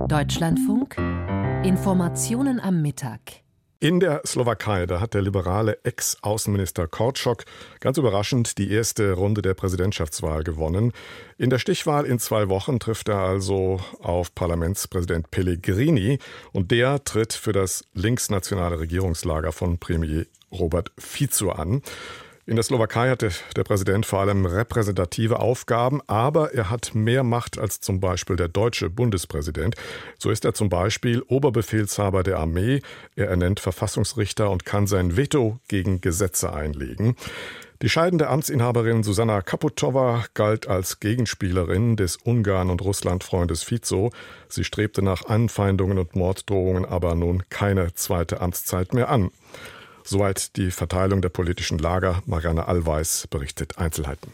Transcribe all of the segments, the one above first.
Deutschlandfunk. Informationen am Mittag. In der Slowakei, da hat der liberale Ex-Außenminister Korczok ganz überraschend die erste Runde der Präsidentschaftswahl gewonnen. In der Stichwahl in 2 Wochen trifft er also auf Parlamentspräsident Pellegrini und der tritt für das linksnationale Regierungslager von Premier Robert Fico an. In der Slowakei hatte der Präsident vor allem repräsentative Aufgaben, aber er hat mehr Macht als zum Beispiel der deutsche Bundespräsident. So ist er zum Beispiel Oberbefehlshaber der Armee, er ernennt Verfassungsrichter und kann sein Veto gegen Gesetze einlegen. Die scheidende Amtsinhaberin Zuzana Čaputová galt als Gegenspielerin des Ungarn- und Russlandfreundes Fico. Sie strebte nach Anfeindungen und Morddrohungen aber nun keine zweite Amtszeit mehr an. Soweit die Verteilung der politischen Lager. Marianne Allweis berichtet Einzelheiten.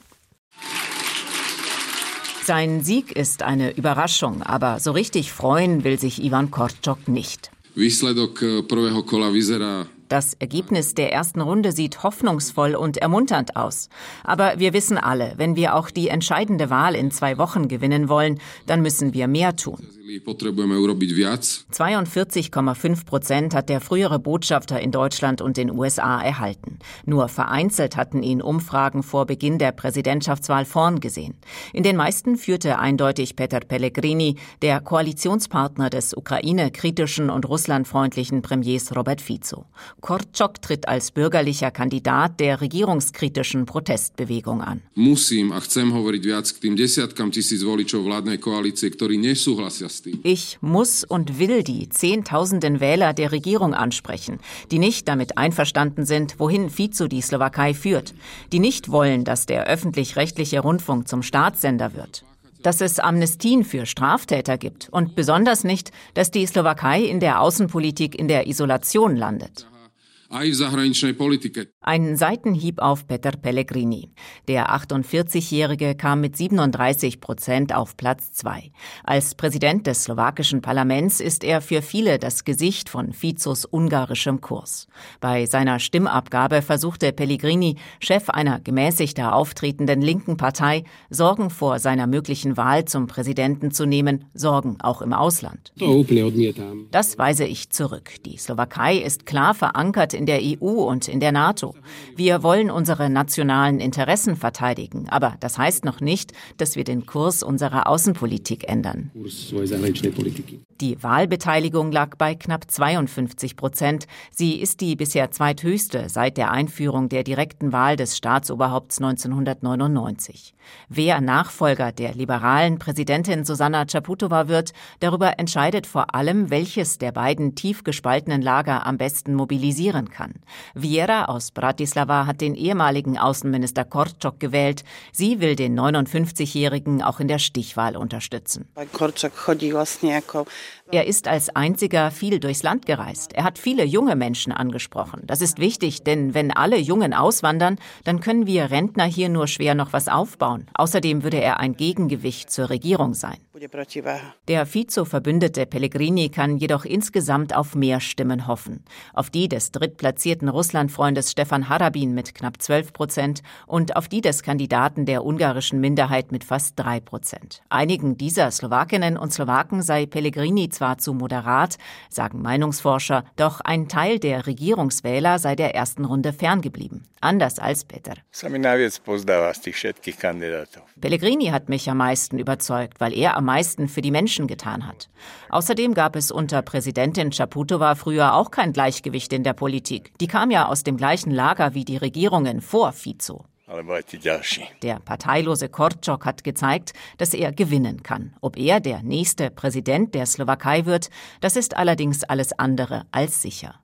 Sein Sieg ist eine Überraschung, aber so richtig freuen will sich Ivan Korczok nicht. Das Ergebnis der ersten Runde sieht hoffnungsvoll und ermunternd aus. Aber wir wissen alle, wenn wir auch die entscheidende Wahl in 2 Wochen gewinnen wollen, dann müssen wir mehr tun. 42,5% hat der frühere Botschafter in Deutschland und den USA erhalten. Nur vereinzelt hatten ihn Umfragen vor Beginn der Präsidentschaftswahl vorn gesehen. In den meisten führte eindeutig Peter Pellegrini, der Koalitionspartner des Ukraine-kritischen und russlandfreundlichen Premiers Robert Fico. Korczok tritt als bürgerlicher Kandidat der regierungskritischen Protestbewegung an. Ich muss und will die Zehntausenden Wähler der Regierung ansprechen, die nicht damit einverstanden sind, wohin Fico die Slowakei führt, die nicht wollen, dass der öffentlich-rechtliche Rundfunk zum Staatssender wird, dass es Amnestien für Straftäter gibt und besonders nicht, dass die Slowakei in der Außenpolitik in der Isolation landet. Ein Seitenhieb auf Peter Pellegrini. Der 48-Jährige kam mit 37% auf Platz 2. Als Präsident des slowakischen Parlaments ist er für viele das Gesicht von Ficos ungarischem Kurs. Bei seiner Stimmabgabe versuchte Pellegrini, Chef einer gemäßigter auftretenden linken Partei, Sorgen vor seiner möglichen Wahl zum Präsidenten zu nehmen, Sorgen auch im Ausland. Das weise ich zurück. Die Slowakei ist klar verankert in der EU und in der NATO. Wir wollen unsere nationalen Interessen verteidigen, aber das heißt noch nicht, dass wir den Kurs unserer Außenpolitik ändern. Die Wahlbeteiligung lag bei knapp 52%. Sie ist die bisher zweithöchste seit der Einführung der direkten Wahl des Staatsoberhaupts 1999. Wer Nachfolger der liberalen Präsidentin Zuzana Čaputová wird, darüber entscheidet vor allem, welches der beiden tief gespaltenen Lager am besten mobilisieren kann. Viera aus Bratislava hat den ehemaligen Außenminister Korczok gewählt. Sie will den 59-Jährigen auch in der Stichwahl unterstützen. Er ist als einziger viel durchs Land gereist. Er hat viele junge Menschen angesprochen. Das ist wichtig, denn wenn alle Jungen auswandern, dann können wir Rentner hier nur schwer noch was aufbauen. Außerdem würde er ein Gegengewicht zur Regierung sein. Der Fico-Verbündete Pellegrini kann jedoch insgesamt auf mehr Stimmen hoffen. Auf die des drittplatzierten Russlandfreundes Stefan Harabin mit knapp 12% und auf die des Kandidaten der ungarischen Minderheit mit fast 3%. Einigen dieser Slowakinnen und Slowaken sei Pellegrini zwar zu moderat, sagen Meinungsforscher, doch ein Teil der Regierungswähler sei der ersten Runde ferngeblieben. Anders als Peter. Pellegrini hat mich am meisten überzeugt, weil er am meisten für die Menschen getan hat. Außerdem gab es unter Präsidentin Čaputová früher auch kein Gleichgewicht in der Politik. Die kam ja aus dem gleichen Lager wie die Regierungen vor Fico. Der parteilose Korczok hat gezeigt, dass er gewinnen kann. Ob er der nächste Präsident der Slowakei wird, das ist allerdings alles andere als sicher.